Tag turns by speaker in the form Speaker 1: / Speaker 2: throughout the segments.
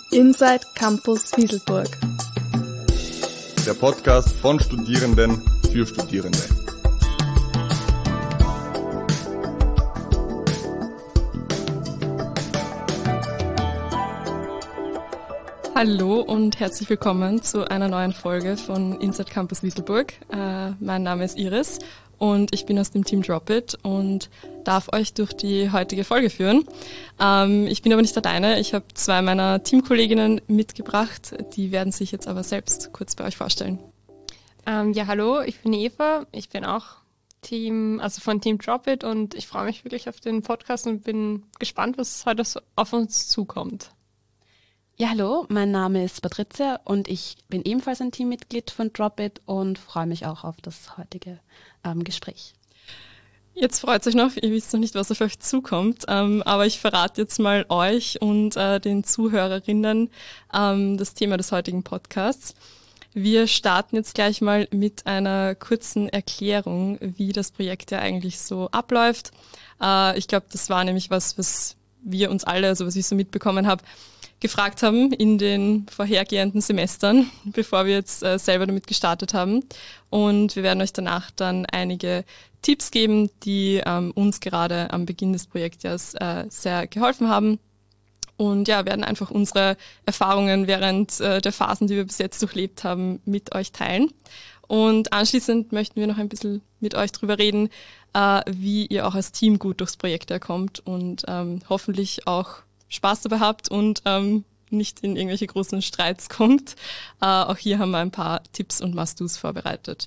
Speaker 1: Inside Campus Wieselburg.
Speaker 2: Der Podcast von Studierenden für Studierende.
Speaker 3: Hallo und herzlich willkommen zu einer neuen Folge von Inside Campus Wieselburg. Mein Name ist Iris und ich bin aus dem Team Dropit und darf euch durch die heutige Folge führen. Ich bin aber nicht alleine, ich habe zwei meiner Teamkolleginnen mitgebracht, die werden sich jetzt aber selbst kurz bei euch vorstellen.
Speaker 4: Hallo, ich bin Eva, ich bin auch von Team Dropit und ich freue mich wirklich auf den Podcast und bin gespannt, was heute auf uns zukommt.
Speaker 5: Ja, hallo, mein Name ist Patricia und ich bin ebenfalls ein Teammitglied von Dropit und freue mich auch auf das heutige Gespräch.
Speaker 3: Jetzt freut euch noch, ihr wisst noch nicht, was auf euch zukommt, aber ich verrate jetzt mal euch und den Zuhörerinnen das Thema des heutigen Podcasts. Wir starten jetzt gleich mal mit einer kurzen Erklärung, wie das Projekt ja eigentlich so abläuft. Ich glaube, das war nämlich was wir uns alle, also was ich so mitbekommen habe, gefragt haben in den vorhergehenden Semestern, bevor wir jetzt selber damit gestartet haben. Und wir werden euch danach dann einige Tipps geben, die uns gerade am Beginn des Projektjahres sehr geholfen haben. Und ja, werden einfach unsere Erfahrungen während der Phasen, die wir bis jetzt durchlebt haben, mit euch teilen. Und anschließend möchten wir noch ein bisschen mit euch drüber reden, wie ihr auch als Team gut durchs Projektjahr kommt und hoffentlich auch Spaß dabei habt und nicht in irgendwelche großen Streits kommt. Auch hier haben wir ein paar Tipps und Must-Dos vorbereitet.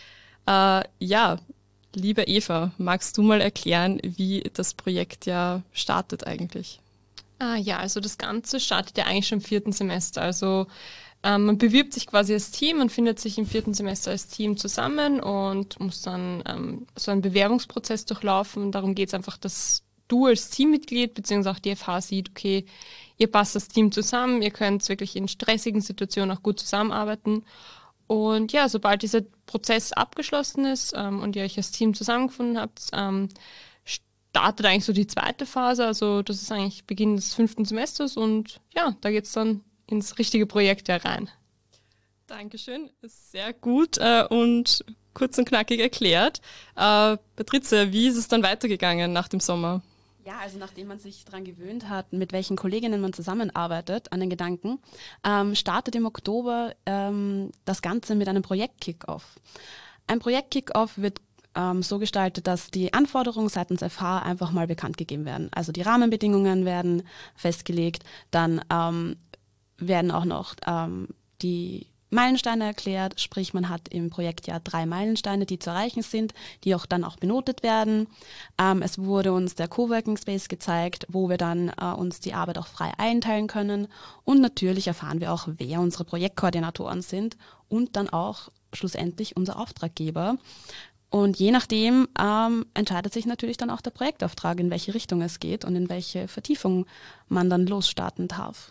Speaker 3: Liebe Eva, magst du mal erklären, wie das Projekt ja startet eigentlich?
Speaker 4: Also das Ganze startet ja eigentlich schon im 4. Semester. Also man bewirbt sich quasi als Team, man findet sich im 4. Semester als Team zusammen und muss dann so einen Bewerbungsprozess durchlaufen. Darum geht es einfach, dass du als Teammitglied bzw. auch die FH sieht, okay, ihr passt das Team zusammen, ihr könnt wirklich in stressigen Situationen auch gut zusammenarbeiten. Und ja, sobald dieser Prozess abgeschlossen ist und ihr euch als Team zusammengefunden habt, startet eigentlich so die zweite Phase. Also das ist eigentlich Beginn des 5. Semesters und ja, da geht's dann ins richtige Projekt rein.
Speaker 3: Dankeschön, ist sehr gut und kurz und knackig erklärt. Patricia, wie ist es dann weitergegangen nach dem Sommer?
Speaker 5: Ja, also nachdem man sich daran gewöhnt hat, mit welchen Kolleginnen man zusammenarbeitet, an den Gedanken, startet im Oktober das Ganze mit einem Projekt-Kick-Off. Ein Projekt-Kick-Off wird so gestaltet, dass die Anforderungen seitens FH einfach mal bekannt gegeben werden. Also die Rahmenbedingungen werden festgelegt, dann werden auch noch die Meilensteine erklärt, sprich man hat im Projektjahr 3 Meilensteine, die zu erreichen sind, die auch dann auch benotet werden. Es wurde uns der Coworking Space gezeigt, wo wir dann uns die Arbeit auch frei einteilen können und natürlich erfahren wir auch, wer unsere Projektkoordinatoren sind und dann auch schlussendlich unser Auftraggeber. Und je nachdem entscheidet sich natürlich dann auch der Projektauftrag, in welche Richtung es geht und in welche Vertiefung man dann losstarten darf.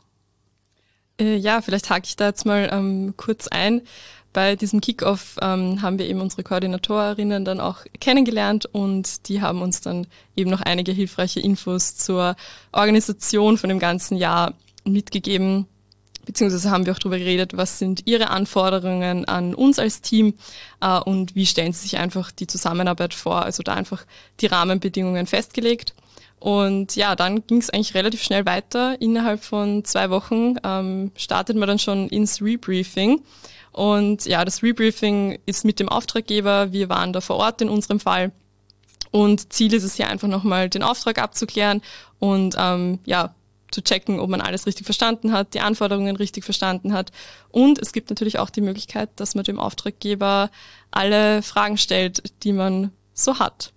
Speaker 3: Ja, vielleicht hake ich da jetzt mal kurz ein. Bei diesem Kick-Off haben wir eben unsere Koordinatorinnen dann auch kennengelernt und die haben uns dann eben noch einige hilfreiche Infos zur Organisation von dem ganzen Jahr mitgegeben, beziehungsweise haben wir auch darüber geredet, was sind ihre Anforderungen an uns als Team und wie stellen sie sich einfach die Zusammenarbeit vor, also da einfach die Rahmenbedingungen festgelegt. Und ja, dann ging es eigentlich relativ schnell weiter. Innerhalb von 2 Wochen startet man dann schon ins Rebriefing. Und ja, das Rebriefing ist mit dem Auftraggeber. Wir waren da vor Ort in unserem Fall. Und Ziel ist es hier einfach nochmal, den Auftrag abzuklären und zu checken, ob man alles richtig verstanden hat, die Anforderungen richtig verstanden hat. Und es gibt natürlich auch die Möglichkeit, dass man dem Auftraggeber alle Fragen stellt, die man so hat.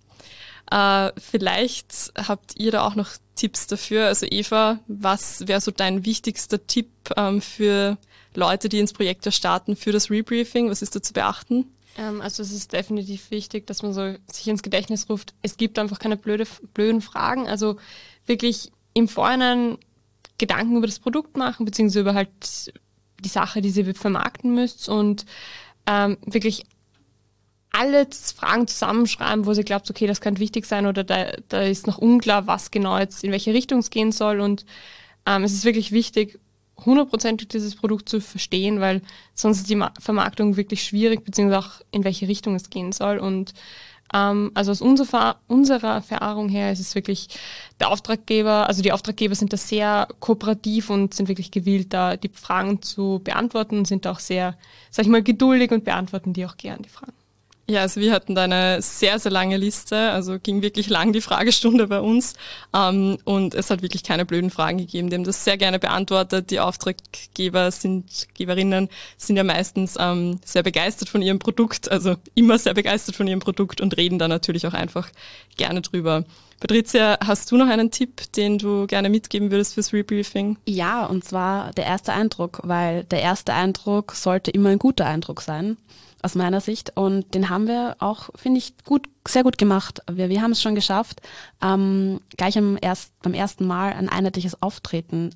Speaker 3: Vielleicht habt ihr da auch noch Tipps dafür. Also Eva, was wäre so dein wichtigster Tipp für Leute, die ins Projekt starten, für das Rebriefing? Was ist da zu beachten?
Speaker 4: Also es ist definitiv wichtig, dass man so sich ins Gedächtnis ruft, es gibt einfach keine blöden Fragen. Also wirklich im Vorhinein Gedanken über das Produkt machen, beziehungsweise über halt die Sache, die sie vermarkten müsst und wirklich alle Fragen zusammenschreiben, wo sie glaubt, okay, das könnte wichtig sein oder da ist noch unklar, was genau jetzt in welche Richtung es gehen soll und es ist wirklich wichtig, hundertprozentig dieses Produkt zu verstehen, weil sonst ist die Vermarktung wirklich schwierig, beziehungsweise auch in welche Richtung es gehen soll. Und also aus unserer Erfahrung her ist es wirklich die Auftraggeber sind da sehr kooperativ und sind wirklich gewillt, da die Fragen zu beantworten und sind auch sehr, sag ich mal, geduldig und beantworten die auch gern, die Fragen.
Speaker 3: Ja, also wir hatten da eine sehr, sehr lange Liste, also ging wirklich lang die Fragestunde bei uns und es hat wirklich keine blöden Fragen gegeben. Die haben das sehr gerne beantwortet. Die Auftraggeberinnen sind ja meistens sehr begeistert von ihrem Produkt, also immer sehr begeistert von ihrem Produkt und reden da natürlich auch einfach gerne drüber. Patricia, hast du noch einen Tipp, den du gerne mitgeben würdest fürs Rebriefing?
Speaker 5: Ja, und zwar der erste Eindruck, weil der erste Eindruck sollte immer ein guter Eindruck sein, aus meiner Sicht. Und den haben wir auch, finde ich, sehr gut gemacht. Wir haben es schon geschafft, gleich beim ersten Mal ein einheitliches Auftreten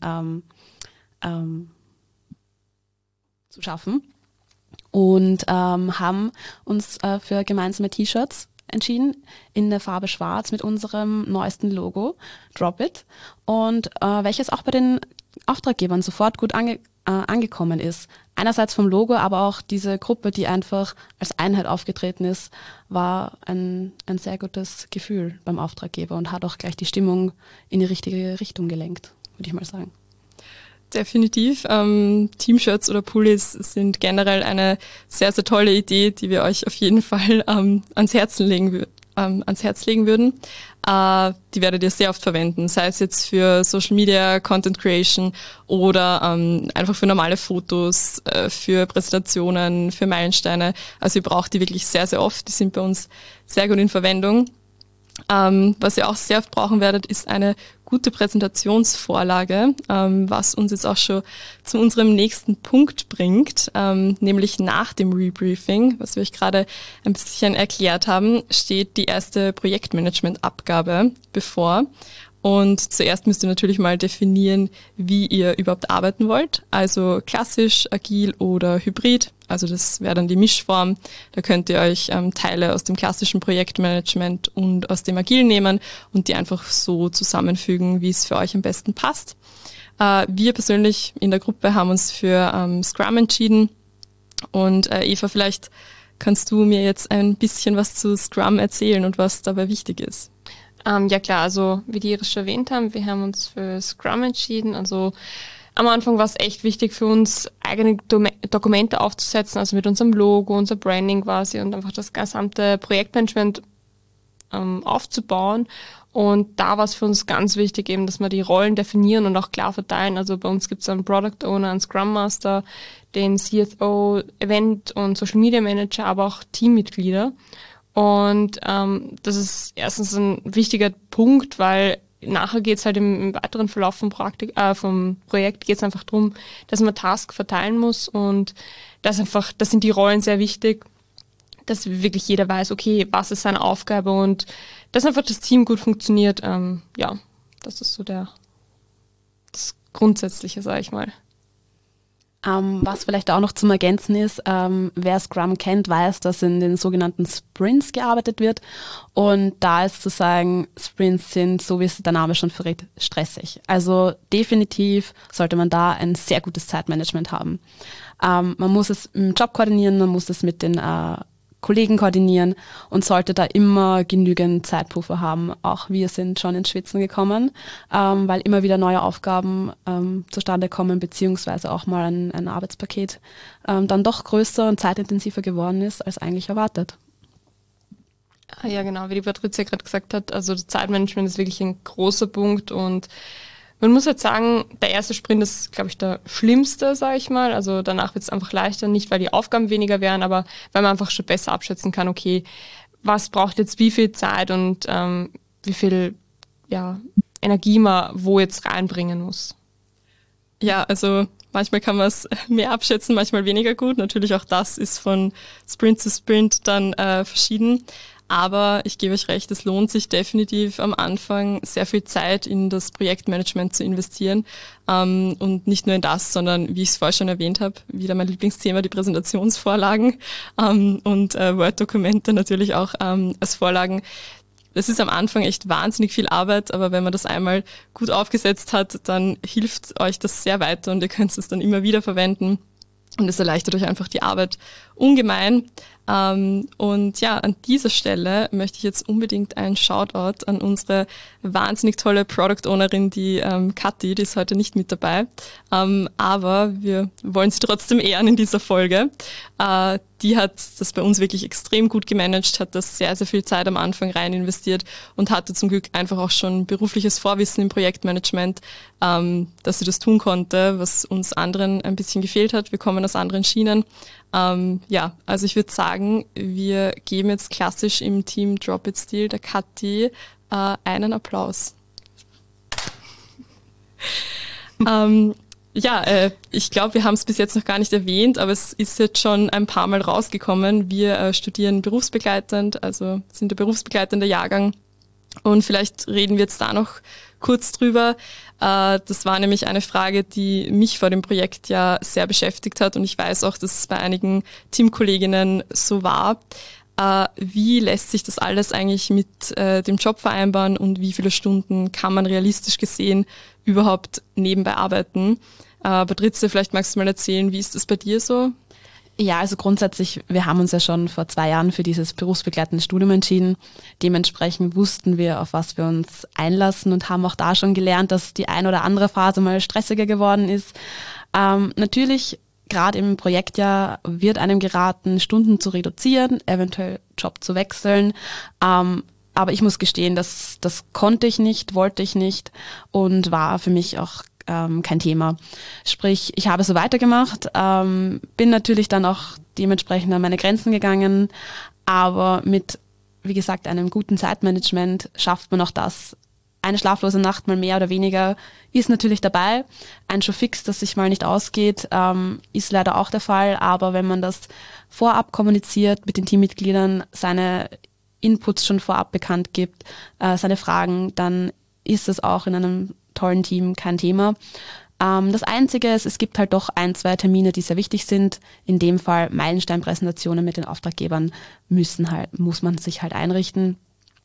Speaker 5: zu schaffen. Und haben uns für gemeinsame T-Shirts entschieden in der Farbe Schwarz mit unserem neuesten Logo, Drop It, und welches auch bei den Auftraggebern sofort gut angekommen ist. Einerseits vom Logo, aber auch diese Gruppe, die einfach als Einheit aufgetreten ist, war ein sehr gutes Gefühl beim Auftraggeber und hat auch gleich die Stimmung in die richtige Richtung gelenkt, würde ich mal sagen.
Speaker 3: Definitiv. Teamshirts oder Pullis sind generell eine sehr, sehr tolle Idee, die wir euch auf jeden Fall ans Herz legen würden. Die werdet ihr sehr oft verwenden, sei es jetzt für Social Media, Content Creation oder einfach für normale Fotos, für Präsentationen, für Meilensteine. Also ihr braucht die wirklich sehr, sehr oft. Die sind bei uns sehr gut in Verwendung. Was ihr auch sehr oft brauchen werdet, ist eine gute Präsentationsvorlage, was uns jetzt auch schon zu unserem nächsten Punkt bringt, nämlich nach dem Rebriefing, was wir euch gerade ein bisschen erklärt haben, steht die erste Projektmanagement-Abgabe bevor. Und zuerst müsst ihr natürlich mal definieren, wie ihr überhaupt arbeiten wollt. Also klassisch, agil oder hybrid. Also das wäre dann die Mischform. Da könnt ihr euch Teile aus dem klassischen Projektmanagement und aus dem agilen nehmen und die einfach so zusammenfügen, wie es für euch am besten passt. Wir persönlich in der Gruppe haben uns für Scrum entschieden. Und Eva, vielleicht kannst du mir jetzt ein bisschen was zu Scrum erzählen und was dabei wichtig ist.
Speaker 4: Ja klar, also wie die Iris schon erwähnt haben, wir haben uns für Scrum entschieden. Also am Anfang war es echt wichtig für uns, eigene Dokumente aufzusetzen, also mit unserem Logo, unser Branding quasi und einfach das gesamte Projektmanagement aufzubauen. Und da war es für uns ganz wichtig eben, dass wir die Rollen definieren und auch klar verteilen. Also bei uns gibt es einen Product Owner, einen Scrum Master, den CSO, Event- und Social Media Manager, aber auch Teammitglieder. Und das ist erstens ein wichtiger Punkt, weil nachher geht's halt im weiteren Verlauf vom Projekt geht's einfach darum, dass man Tasks verteilen muss und das sind die Rollen sehr wichtig, dass wirklich jeder weiß, okay, was ist seine Aufgabe und dass einfach das Team gut funktioniert. Ja, das ist so das Grundsätzliche, sage ich mal.
Speaker 5: Was vielleicht auch noch zum Ergänzen ist, wer Scrum kennt, weiß, dass in den sogenannten Sprints gearbeitet wird. Und da ist zu sagen, Sprints sind, so wie es der Name schon verrät, stressig. Also definitiv sollte man da ein sehr gutes Zeitmanagement haben. Man muss es im Job koordinieren, man muss es mit den Kollegen koordinieren und sollte da immer genügend Zeitpuffer haben. Auch wir sind schon ins Schwitzen gekommen, weil immer wieder neue Aufgaben zustande kommen, beziehungsweise auch mal ein Arbeitspaket dann doch größer und zeitintensiver geworden ist, als eigentlich erwartet.
Speaker 4: Ja, genau, wie die Patricia gerade gesagt hat, also das Zeitmanagement ist wirklich ein großer Punkt und man muss jetzt sagen, der erste Sprint ist, glaube ich, der schlimmste, sage ich mal. Also danach wird es einfach leichter, nicht weil die Aufgaben weniger werden, aber weil man einfach schon besser abschätzen kann, okay, was braucht jetzt wie viel Zeit und wie viel Energie man wo jetzt reinbringen muss.
Speaker 3: Ja, also manchmal kann man es mehr abschätzen, manchmal weniger gut. Natürlich auch das ist von Sprint zu Sprint dann verschieden. Aber ich gebe euch recht, es lohnt sich definitiv am Anfang sehr viel Zeit in das Projektmanagement zu investieren. Und nicht nur in das, sondern wie ich es vorher schon erwähnt habe, wieder mein Lieblingsthema, die Präsentationsvorlagen und Word-Dokumente natürlich auch als Vorlagen. es ist am Anfang echt wahnsinnig viel Arbeit, aber wenn man das einmal gut aufgesetzt hat, dann hilft euch das sehr weiter und ihr könnt es dann immer wieder verwenden. Und es erleichtert euch einfach die Arbeit ungemein. Und ja, an dieser Stelle möchte ich jetzt unbedingt einen Shoutout an unsere wahnsinnig tolle Product Ownerin, die Kathi, die ist heute nicht mit dabei. Aber wir wollen sie trotzdem ehren in dieser Folge. Die hat das bei uns wirklich extrem gut gemanagt, hat das sehr, sehr viel Zeit am Anfang rein investiert und hatte zum Glück einfach auch schon berufliches Vorwissen im Projektmanagement, dass sie das tun konnte, was uns anderen ein bisschen gefehlt hat. Wir kommen aus anderen Schienen. Ja, also ich würde sagen, wir geben jetzt klassisch im Team Drop-It-Stil der Kathi einen Applaus. Ich glaube, wir haben es bis jetzt noch gar nicht erwähnt, aber es ist jetzt schon ein paar Mal rausgekommen. Wir studieren berufsbegleitend, also sind der berufsbegleitende Jahrgang. Und vielleicht reden wir jetzt da noch kurz drüber. Das war nämlich eine Frage, die mich vor dem Projekt ja sehr beschäftigt hat und ich weiß auch, dass es bei einigen Teamkolleginnen so war. Wie lässt sich das alles eigentlich mit dem Job vereinbaren und wie viele Stunden kann man realistisch gesehen überhaupt nebenbei arbeiten? Patrizia, vielleicht magst du mal erzählen, wie ist das bei dir so?
Speaker 5: Ja, also grundsätzlich, wir haben uns ja schon vor 2 Jahren für dieses berufsbegleitende Studium entschieden. Dementsprechend wussten wir, auf was wir uns einlassen und haben auch da schon gelernt, dass die ein oder andere Phase mal stressiger geworden ist. Natürlich, gerade im Projektjahr wird einem geraten, Stunden zu reduzieren, eventuell Job zu wechseln. Aber ich muss gestehen, das konnte ich nicht, wollte ich nicht und war für mich auch kein Thema. Sprich, ich habe so weitergemacht, bin natürlich dann auch dementsprechend an meine Grenzen gegangen, aber mit, wie gesagt, einem guten Zeitmanagement schafft man auch das. Eine schlaflose Nacht mal mehr oder weniger ist natürlich dabei. Ein Jour fix, das sich mal nicht ausgeht, ist leider auch der Fall, aber wenn man das vorab kommuniziert mit den Teammitgliedern, seine Inputs schon vorab bekannt gibt, seine Fragen, dann ist es auch in einem tollen Team kein Thema. Das Einzige ist, es gibt halt doch 1, 2 Termine, die sehr wichtig sind. In dem Fall Meilensteinpräsentationen mit den Auftraggebern muss man sich halt einrichten.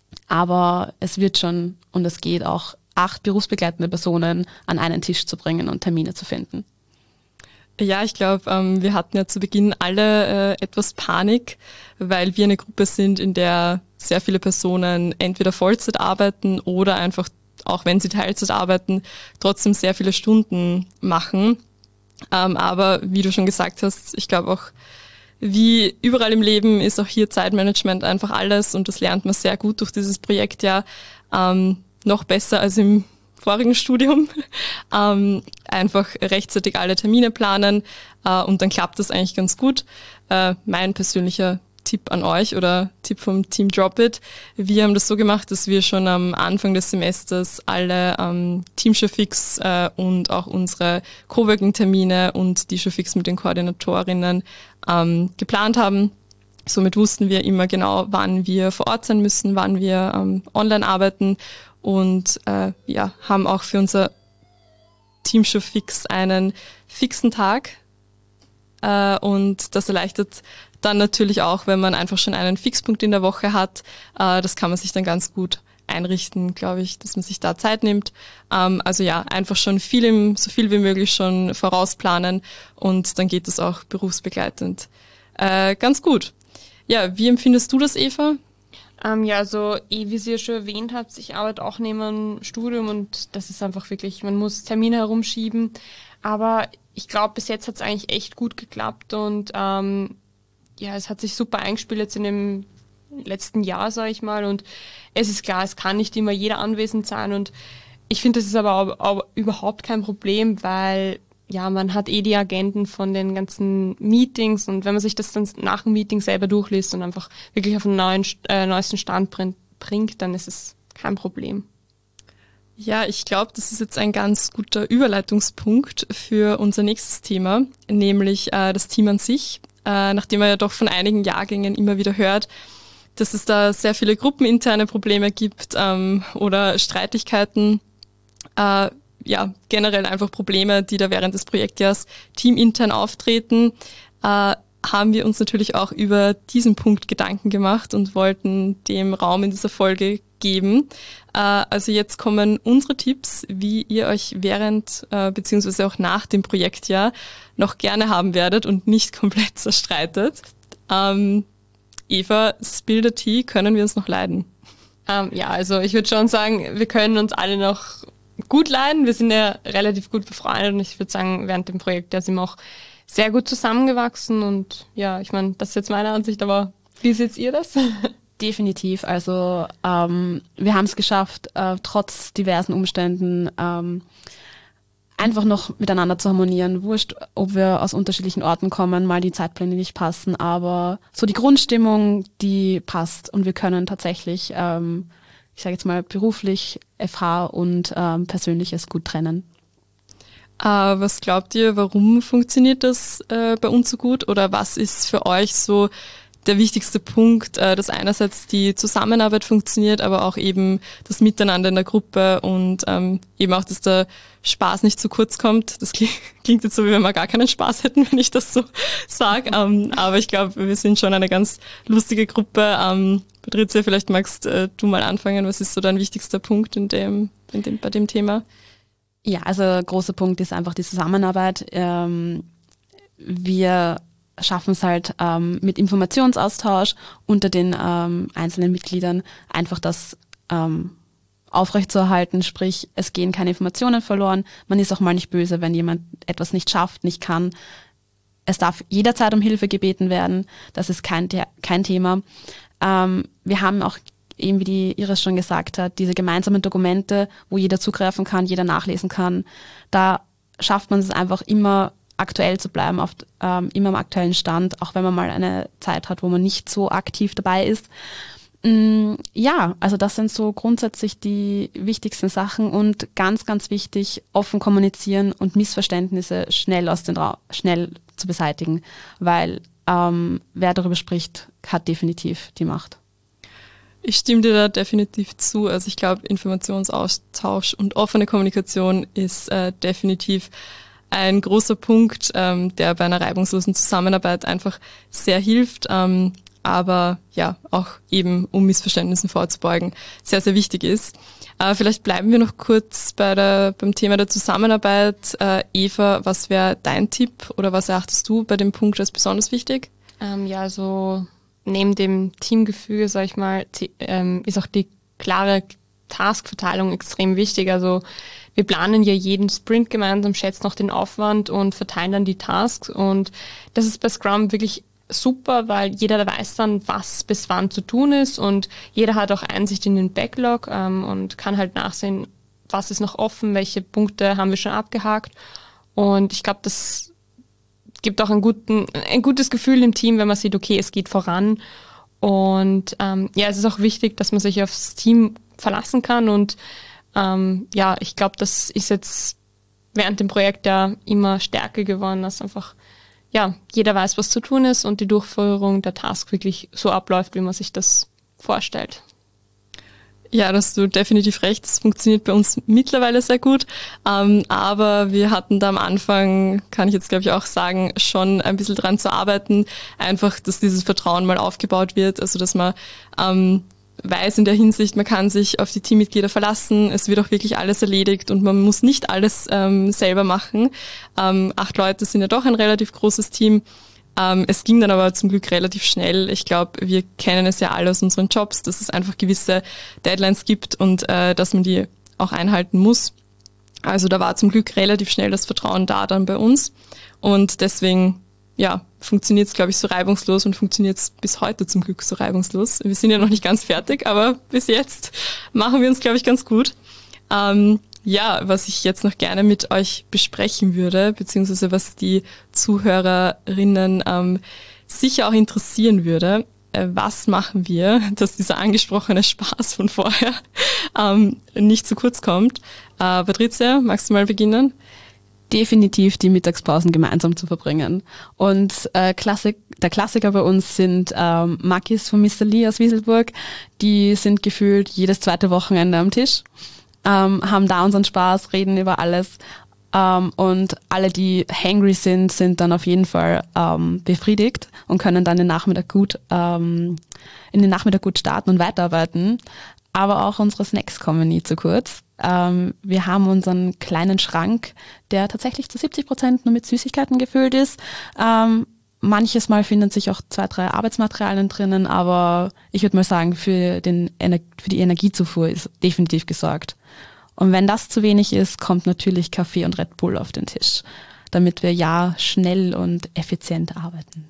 Speaker 5: Aber es wird schon und es geht auch 8 berufsbegleitende Personen an einen Tisch zu bringen und Termine zu finden.
Speaker 3: Ja, ich glaube, wir hatten ja zu Beginn alle etwas Panik, weil wir eine Gruppe sind, in der sehr viele Personen entweder Vollzeit arbeiten oder einfach, auch wenn sie Teilzeit arbeiten, trotzdem sehr viele Stunden machen. Aber wie du schon gesagt hast, ich glaube auch, wie überall im Leben ist auch hier Zeitmanagement einfach alles und das lernt man sehr gut durch dieses Projekt ja noch besser als im vorigen Studium. Einfach rechtzeitig alle Termine planen und dann klappt das eigentlich ganz gut. Mein persönlicher Tipp an euch oder Tipp vom Team Drop-It. Wir haben das so gemacht, dass wir schon am Anfang des Semesters alle Team-Showfix und auch unsere Coworking-Termine und die Showfix mit den Koordinatorinnen geplant haben. Somit wussten wir immer genau, wann wir vor Ort sein müssen, wann wir online arbeiten und haben auch für unser Team-Showfix einen fixen Tag und das erleichtert dann natürlich auch, wenn man einfach schon einen Fixpunkt in der Woche hat. Das kann man sich dann ganz gut einrichten, glaube ich, dass man sich da Zeit nimmt. Also ja, einfach schon so viel wie möglich schon vorausplanen und dann geht es auch berufsbegleitend ganz gut. Ja, wie empfindest du das, Eva?
Speaker 4: Also wie Sie ja schon erwähnt habt, ich arbeite auch neben einem Studium und das ist einfach wirklich, man muss Termine herumschieben. Aber ich glaube, bis jetzt hat es eigentlich echt gut geklappt und es hat sich super eingespielt jetzt in dem letzten Jahr, sage ich mal. Und es ist klar, es kann nicht immer jeder anwesend sein. Und ich finde, das ist aber überhaupt kein Problem, weil man hat die Agenden von den ganzen Meetings. Und wenn man sich das dann nach dem Meeting selber durchliest und einfach wirklich auf den neuesten Stand bringt, dann ist es kein Problem.
Speaker 3: Ja, ich glaube, das ist jetzt ein ganz guter Überleitungspunkt für unser nächstes Thema, nämlich das Team an sich. Nachdem man ja doch von einigen Jahrgängen immer wieder hört, dass es da sehr viele gruppeninterne Probleme gibt oder Streitigkeiten, generell einfach Probleme, die da während des Projektjahres teamintern auftreten. haben wir uns natürlich auch über diesen Punkt Gedanken gemacht und wollten dem Raum in dieser Folge geben. Also jetzt kommen unsere Tipps, wie ihr euch während beziehungsweise auch nach dem Projektjahr noch gerne haben werdet und nicht komplett zerstreitet. Eva, spill the tea, können wir uns noch leiden?
Speaker 4: Ja, also ich würde schon sagen, wir können uns alle noch gut leiden. Wir sind ja relativ gut befreundet und ich würde sagen, während dem Projekt sind wir auch sehr gut zusammengewachsen und ja, ich meine, das ist jetzt meine Ansicht, aber wie seht ihr das?
Speaker 5: Definitiv. Also wir haben es geschafft, trotz diversen Umständen einfach noch miteinander zu harmonieren. Wurscht, ob wir aus unterschiedlichen Orten kommen, mal die Zeitpläne nicht passen, aber so die Grundstimmung, die passt und wir können tatsächlich, ich sage jetzt mal beruflich, FH und Persönliches gut trennen.
Speaker 3: Was glaubt ihr, warum funktioniert das bei uns so gut oder was ist für euch so der wichtigste Punkt, dass einerseits die Zusammenarbeit funktioniert, aber auch eben das Miteinander in der Gruppe und eben auch, dass der Spaß nicht zu kurz kommt. Das klingt jetzt so, wie wenn wir gar keinen Spaß hätten, wenn ich das so sage. Aber ich glaube, wir sind schon eine ganz lustige Gruppe. Patricia, vielleicht magst du mal anfangen. Was ist so dein wichtigster Punkt bei dem Thema?
Speaker 5: Ja, also großer Punkt ist einfach die Zusammenarbeit. Wir schaffen es halt mit Informationsaustausch unter den einzelnen Mitgliedern einfach das aufrechtzuerhalten, sprich es gehen keine Informationen verloren, man ist auch mal nicht böse, wenn jemand etwas nicht schafft, nicht kann. Es darf jederzeit um Hilfe gebeten werden, das ist kein Thema. Wir haben auch eben, wie die Iris schon gesagt hat, diese gemeinsamen Dokumente, wo jeder zugreifen kann, jeder nachlesen kann. Da schafft man es einfach immer aktuell zu bleiben, immer am aktuellen Stand, auch wenn man mal eine Zeit hat, wo man nicht so aktiv dabei ist. Ja, also das sind so grundsätzlich die wichtigsten Sachen und ganz, ganz wichtig, offen kommunizieren und Missverständnisse schnell zu beseitigen, weil wer darüber spricht, hat definitiv die Macht.
Speaker 3: Ich stimme dir da definitiv zu. Also ich glaube, Informationsaustausch und offene Kommunikation ist definitiv ein großer Punkt, der bei einer reibungslosen Zusammenarbeit einfach sehr hilft, aber ja, auch eben, um Missverständnissen vorzubeugen, sehr, sehr wichtig ist. Vielleicht bleiben wir noch kurz beim Thema der Zusammenarbeit. Eva, was wäre dein Tipp oder was erachtest du bei dem Punkt als besonders wichtig?
Speaker 4: Ja, also neben dem Teamgefüge, sag ich mal, ist auch die klare Taskverteilung extrem wichtig. Also wir planen ja jeden Sprint gemeinsam, schätzen auch den Aufwand und verteilen dann die Tasks. Und das ist bei Scrum wirklich super, weil jeder weiß dann, was bis wann zu tun ist und jeder hat auch Einsicht in den Backlog und kann halt nachsehen, was ist noch offen, welche Punkte haben wir schon abgehakt. Und ich glaube, das gibt auch ein gutes Gefühl im Team, wenn man sieht, okay, es geht voran. Und ja, es ist auch wichtig, dass man sich aufs Team verlassen kann und ja, ich glaube, das ist jetzt während dem Projekt ja immer stärker geworden, dass einfach ja jeder weiß, was zu tun ist und die Durchführung der Task wirklich so abläuft, wie man sich das vorstellt.
Speaker 3: Ja, da hast du definitiv recht. Es funktioniert bei uns mittlerweile sehr gut. Aber wir hatten da am Anfang, kann ich jetzt glaube ich auch sagen, schon ein bisschen dran zu arbeiten. Einfach, dass dieses Vertrauen mal aufgebaut wird. Also, dass man weiß in der Hinsicht, man kann sich auf die Teammitglieder verlassen. Es wird auch wirklich alles erledigt und man muss nicht alles selber machen. 8 Leute sind ja doch ein relativ großes Team. Es ging dann aber zum Glück relativ schnell. Ich glaube, wir kennen es ja alle aus unseren Jobs, dass es einfach gewisse Deadlines gibt und dass man die auch einhalten muss. Also da war zum Glück relativ schnell das Vertrauen da dann bei uns. Und deswegen, ja, funktioniert es, glaube ich, so reibungslos und funktioniert es bis heute zum Glück so reibungslos. Wir sind ja noch nicht ganz fertig, aber bis jetzt machen wir uns, glaube ich, ganz gut. Ja, was ich jetzt noch gerne mit euch besprechen würde, beziehungsweise was die Zuhörerinnen sicher auch interessieren würde, was machen wir, dass dieser angesprochene Spaß von vorher nicht zu kurz kommt. Patricia, magst du mal beginnen?
Speaker 5: Definitiv die Mittagspausen gemeinsam zu verbringen. Und der Klassiker bei uns sind Makis von Mr. Lee aus Wieselburg. Die sind gefühlt jedes zweite Wochenende am Tisch. Haben da unseren Spaß, reden über alles. Und alle, die hangry sind dann auf jeden Fall befriedigt und können dann in den Nachmittag gut starten und weiterarbeiten. Aber auch unsere Snacks kommen nie zu kurz. Wir haben unseren kleinen Schrank, der tatsächlich zu 70% nur mit Süßigkeiten gefüllt ist. Manches Mal finden sich auch 2, 3 Arbeitsmaterialien drinnen, aber ich würde mal sagen, für die Energiezufuhr ist definitiv gesorgt. Und wenn das zu wenig ist, kommt natürlich Kaffee und Red Bull auf den Tisch, damit wir schnell und effizient arbeiten.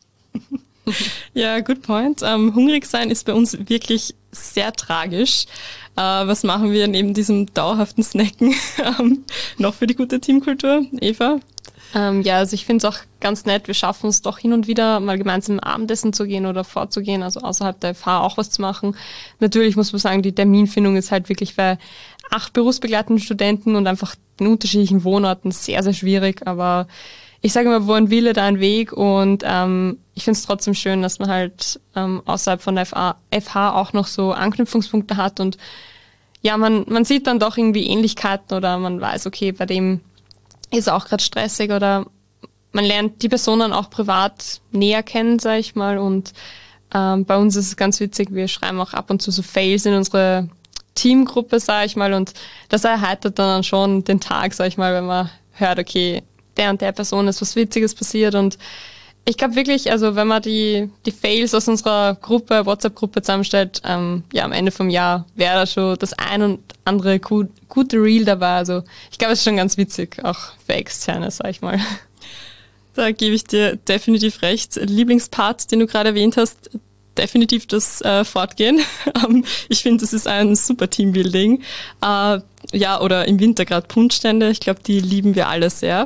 Speaker 3: Ja, good point. Hungrig sein ist bei uns wirklich sehr tragisch. Was machen wir neben diesem dauerhaften Snacken noch für die gute Teamkultur? Eva?
Speaker 4: Also ich finde es auch ganz nett, wir schaffen es doch hin und wieder mal gemeinsam Abendessen zu gehen oder vorzugehen, also außerhalb der FH auch was zu machen. Natürlich muss man sagen, die Terminfindung ist halt wirklich bei 8 berufsbegleitenden Studenten und einfach den unterschiedlichen Wohnorten sehr, sehr schwierig, aber ich sage immer, wo ein Wille, da ein Weg und ich finde es trotzdem schön, dass man halt außerhalb von der FH auch noch so Anknüpfungspunkte hat und ja, man sieht dann doch irgendwie Ähnlichkeiten oder man weiß, okay, bei dem ist auch gerade stressig oder man lernt die Personen auch privat näher kennen, sag ich mal. Und bei uns ist es ganz witzig, wir schreiben auch ab und zu so Fails in unsere Teamgruppe, sag ich mal. Und das erheitert dann schon den Tag, sag ich mal, wenn man hört, okay, der und der Person ist was Witziges passiert. Und ich glaube wirklich, also wenn man die Fails aus unserer Gruppe, WhatsApp-Gruppe zusammenstellt, am Ende vom Jahr wäre da schon das ein und andere gute Reel dabei. Also ich glaube, es ist schon ganz witzig, auch für Externe, sag ich mal.
Speaker 3: Da gebe ich dir definitiv recht. Lieblingspart, den du gerade erwähnt hast, definitiv das Fortgehen. Ich finde, das ist ein super Teambuilding. Oder im Winter gerade Punschstände. Ich glaube, die lieben wir alle sehr.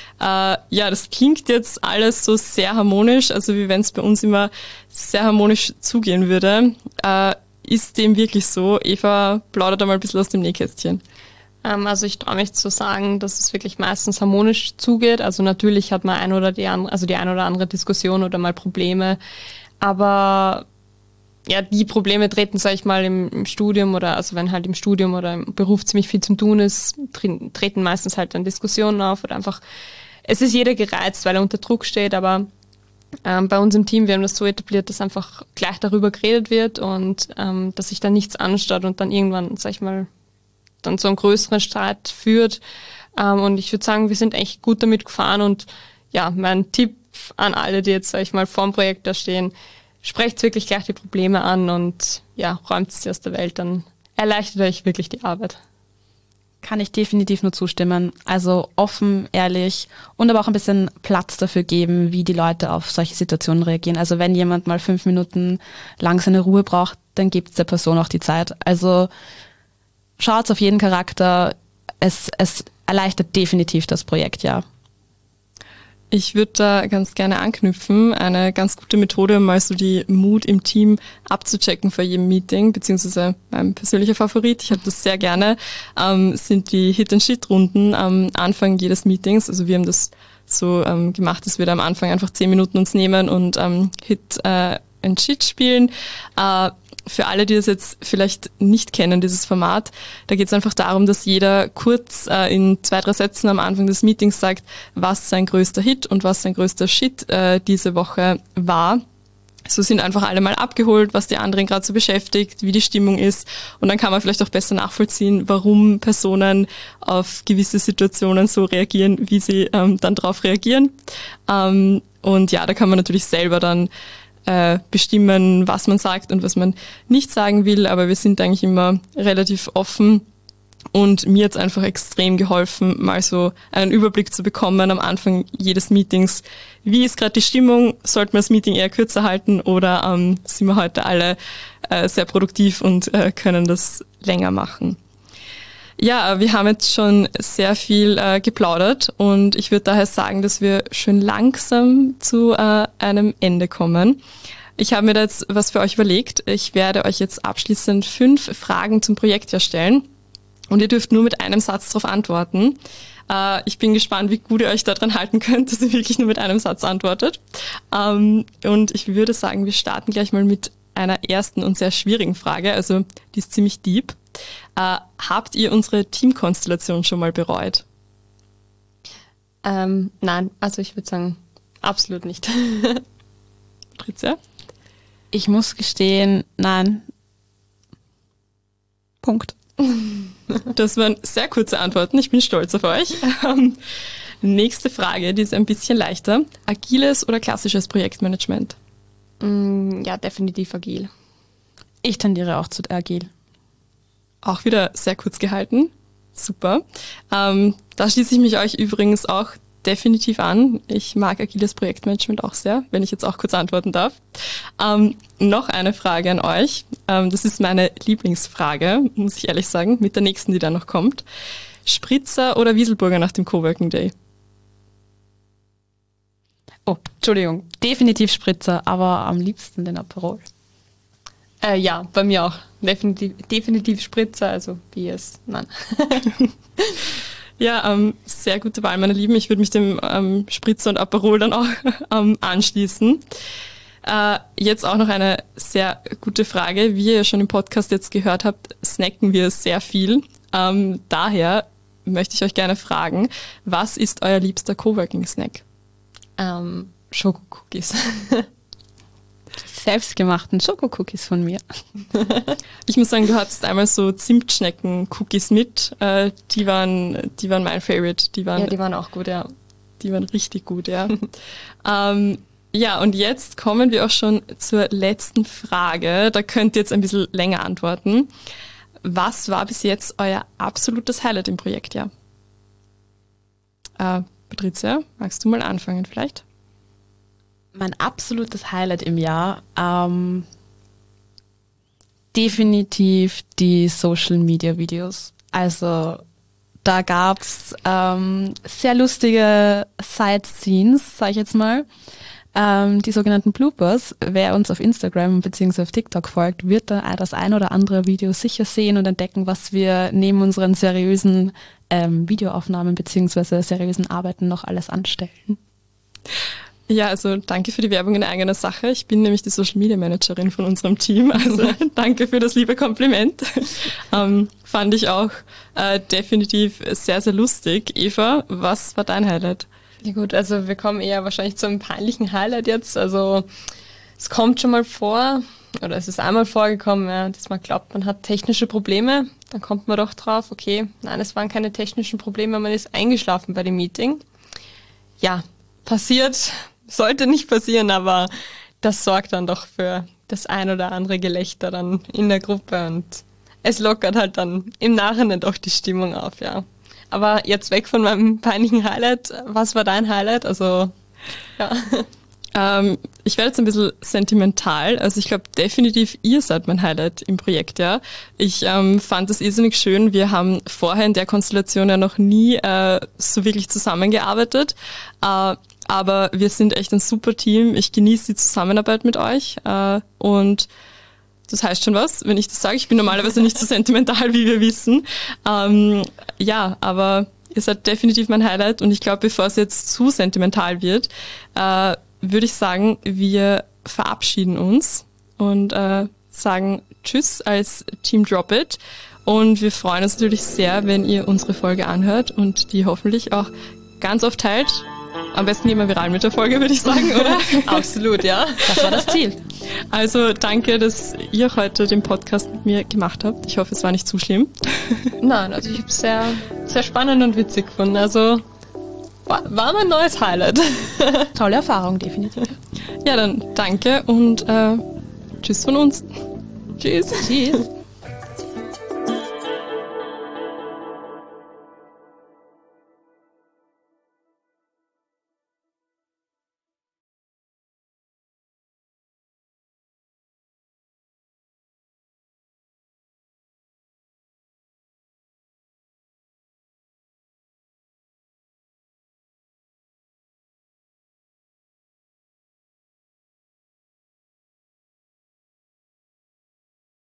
Speaker 3: Das klingt jetzt alles so sehr harmonisch, also wie wenn es bei uns immer sehr harmonisch zugehen würde. Ist dem wirklich so? Eva, plaudert da mal ein bisschen aus dem Nähkästchen.
Speaker 4: Also ich traue mich zu sagen, dass es wirklich meistens harmonisch zugeht. Also natürlich hat man die ein oder andere Diskussion oder mal Probleme. Aber ja, die Probleme treten, sag ich mal, im Studium oder also wenn halt im Studium oder im Beruf ziemlich viel zum Tun ist, treten meistens halt dann Diskussionen auf oder einfach, es ist jeder gereizt, weil er unter Druck steht, aber bei uns im Team, wir haben das so etabliert, dass einfach gleich darüber geredet wird und dass sich da nichts anstaut und dann irgendwann, sag ich mal, dann so einen größeren Streit führt. Und ich würde sagen, wir sind echt gut damit gefahren und ja, mein Tipp an alle, die jetzt, sag ich mal, vorm Projekt da stehen, sprecht wirklich gleich die Probleme an und ja, räumt sie aus der Welt, dann erleichtert euch wirklich die Arbeit.
Speaker 5: Kann ich definitiv nur zustimmen. Also offen, ehrlich und aber auch ein bisschen Platz dafür geben, wie die Leute auf solche Situationen reagieren. Also wenn jemand mal 5 Minuten lang seine Ruhe braucht, dann gibt es der Person auch die Zeit. Also schaut auf jeden Charakter. Es erleichtert definitiv das Projekt, ja.
Speaker 3: Ich würde da ganz gerne anknüpfen. Eine ganz gute Methode, um mal so die Mut im Team abzuchecken vor jedem Meeting, beziehungsweise mein persönlicher Favorit, ich habe das sehr gerne, sind die Hit-and-Shit-Runden am Anfang jedes Meetings. Also wir haben das so gemacht, dass wir da am Anfang einfach 10 Minuten uns nehmen und Hit-and-Shit spielen. Für alle, die das jetzt vielleicht nicht kennen, dieses Format, da geht es einfach darum, dass jeder kurz in 2, 3 Sätzen am Anfang des Meetings sagt, was sein größter Hit und was sein größter Shit diese Woche war. So sind einfach alle mal abgeholt, was die anderen gerade so beschäftigt, wie die Stimmung ist. Und dann kann man vielleicht auch besser nachvollziehen, warum Personen auf gewisse Situationen so reagieren, wie sie dann darauf reagieren. Und ja, da kann man natürlich selber dann bestimmen, was man sagt und was man nicht sagen will, aber wir sind eigentlich immer relativ offen und mir hat's einfach extrem geholfen, mal so einen Überblick zu bekommen am Anfang jedes Meetings. Wie ist gerade die Stimmung? Sollten wir das Meeting eher kürzer halten oder sind wir heute alle sehr produktiv und können das länger machen? Ja, wir haben jetzt schon sehr viel geplaudert und ich würde daher sagen, dass wir schön langsam zu einem Ende kommen. Ich habe mir da jetzt was für euch überlegt. Ich werde euch jetzt abschließend 5 Fragen zum Projekt stellen und ihr dürft nur mit einem Satz darauf antworten. Ich bin gespannt, wie gut ihr euch daran halten könnt, dass ihr wirklich nur mit einem Satz antwortet. Und ich würde sagen, wir starten gleich mal mit einer ersten und sehr schwierigen Frage. Also die ist ziemlich deep. Habt ihr unsere Teamkonstellation schon mal bereut?
Speaker 4: Nein, also ich würde sagen, absolut nicht.
Speaker 3: Patricia?
Speaker 5: Ich muss gestehen, nein. Punkt.
Speaker 3: Das waren sehr kurze Antworten. Ich bin stolz auf euch. Nächste Frage, die ist ein bisschen leichter. Agiles oder klassisches Projektmanagement?
Speaker 4: Ja, definitiv agil.
Speaker 5: Ich tendiere auch zu agil.
Speaker 3: Auch wieder sehr kurz gehalten. Super. Da schließe ich mich euch übrigens auch definitiv an. Ich mag agiles Projektmanagement auch sehr, wenn ich jetzt auch kurz antworten darf. Noch eine Frage an euch. Das ist meine Lieblingsfrage, muss ich ehrlich sagen, mit der nächsten, die da noch kommt. Spritzer oder Wieselburger nach dem Coworking Day?
Speaker 5: Oh, Entschuldigung. Definitiv Spritzer, aber am liebsten den Aperol.
Speaker 4: Ja, bei mir auch. Definitiv Spritzer, also Biers, nein.
Speaker 3: Ja, sehr gute Wahl, meine Lieben. Ich würde mich dem Spritzer und Aperol dann auch anschließen. Jetzt auch noch eine sehr gute Frage. Wie ihr ja schon im Podcast jetzt gehört habt, snacken wir sehr viel. Daher möchte ich euch gerne fragen, was ist euer liebster Coworking-Snack?
Speaker 4: Schokocookies.
Speaker 5: Selbstgemachten Schokocookies von mir.
Speaker 3: Ich muss sagen, du hattest einmal so Zimtschnecken-Cookies mit. Die waren mein Favorite. Die
Speaker 4: waren auch gut, ja.
Speaker 3: Die waren richtig gut, ja. Ja, und jetzt kommen wir auch schon zur letzten Frage. Da könnt ihr jetzt ein bisschen länger antworten. Was war bis jetzt euer absolutes Highlight im Projektjahr? Patricia, magst du mal anfangen vielleicht?
Speaker 5: Mein absolutes Highlight im Jahr, definitiv die Social-Media-Videos. Also da gab's sehr lustige Side-Scenes, sag ich jetzt mal. Die sogenannten Bloopers. Wer uns auf Instagram bzw. auf TikTok folgt, wird da das ein oder andere Video sicher sehen und entdecken, was wir neben unseren seriösen Videoaufnahmen bzw. seriösen Arbeiten noch alles anstellen.
Speaker 3: Ja, also danke für die Werbung in eigener Sache. Ich bin nämlich die Social Media Managerin von unserem Team. Also danke für das liebe Kompliment. Fand ich auch definitiv sehr, sehr lustig. Eva, was war dein Highlight?
Speaker 4: Ja gut, also wir kommen eher wahrscheinlich zu einem peinlichen Highlight jetzt. Also es kommt schon mal vor, oder es ist einmal vorgekommen, ja, dass man glaubt, man hat technische Probleme. Dann kommt man doch drauf, okay, nein, es waren keine technischen Probleme, man ist eingeschlafen bei dem Meeting. Ja, passiert, sollte nicht passieren, aber das sorgt dann doch für das ein oder andere Gelächter dann in der Gruppe und es lockert halt dann im Nachhinein doch die Stimmung auf, ja. Aber jetzt weg von meinem peinlichen Highlight. Was war dein Highlight? Also, ja.
Speaker 3: Ich werde jetzt ein bisschen sentimental. Also ich glaube definitiv, ihr seid mein Highlight im Projekt, ja. Ich fand das irrsinnig schön. Wir haben vorher in der Konstellation ja noch nie so wirklich zusammengearbeitet. Aber wir sind echt ein super Team. Ich genieße die Zusammenarbeit mit euch. Und das heißt schon was, wenn ich das sage. Ich bin normalerweise nicht so sentimental, wie wir wissen. Ja, aber ihr seid definitiv mein Highlight. Und ich glaube, bevor es jetzt zu sentimental wird, würde ich sagen, wir verabschieden uns und sagen Tschüss als Team Drop It. Und wir freuen uns natürlich sehr, wenn ihr unsere Folge anhört und die hoffentlich auch ganz oft teilt. Am besten gehen wir viral mit der Folge, würde ich sagen, oder?
Speaker 4: Absolut, ja.
Speaker 5: Das war das Ziel.
Speaker 3: Also danke, dass ihr heute den Podcast mit mir gemacht habt. Ich hoffe, es war nicht zu schlimm.
Speaker 4: Nein, also ich habe es sehr, sehr spannend und witzig gefunden. Also war mein neues Highlight.
Speaker 5: Tolle Erfahrung, definitiv.
Speaker 3: Ja, dann danke und tschüss von uns.
Speaker 4: Tschüss.
Speaker 5: Tschüss.